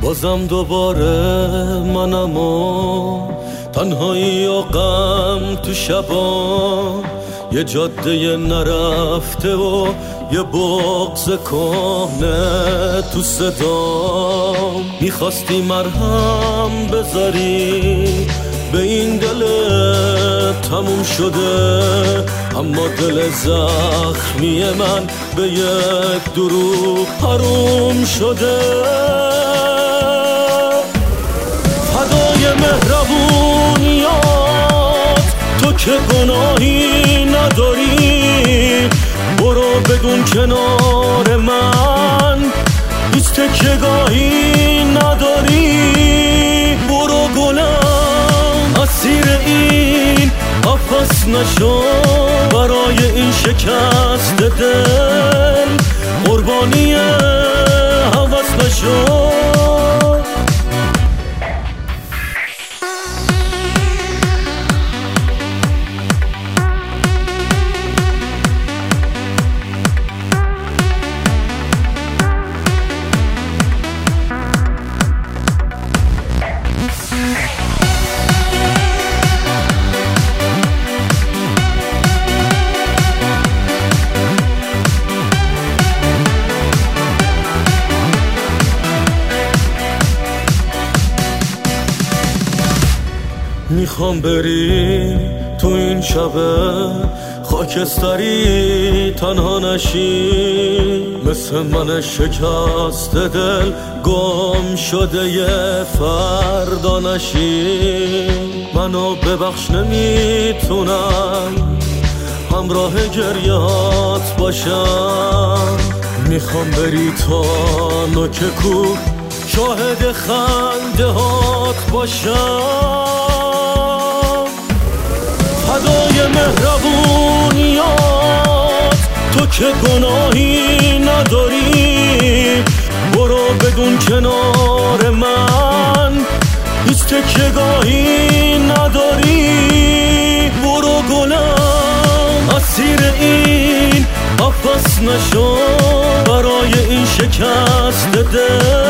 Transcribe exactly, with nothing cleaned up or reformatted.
بازم دوباره منم و تنهایی و غم تو شبا، یه جاده نرفته و یه بغض کهنه تو صدام. میخواستی مرهم بذاری به این دل تموم شده، اما دل زخمی من به یک دروغ حروم شده. فدای مهربونیات تو که گناهی نداری، برو بدون کنار من هیچ تکیه‌گاهی نداری. برو گلم اسیر این قفس نشو، برای این شکست دل قربانی هوس نشو. میخوام بری تو این شبه خاکستری تنها نشی، مثل من شکست دل گم شده یه فردا نشی. منو ببخش نمیتونم همراه گریات باشم، میخوام بری تا نوک کوه شاهد خنده هات باشم. فدای مهربونیات تو که گناهی نداری، برو بدون کنار من هیچ تکیه‌گاهی نداری. برو گلم اسیر این قفس نشو، برای این شکست دل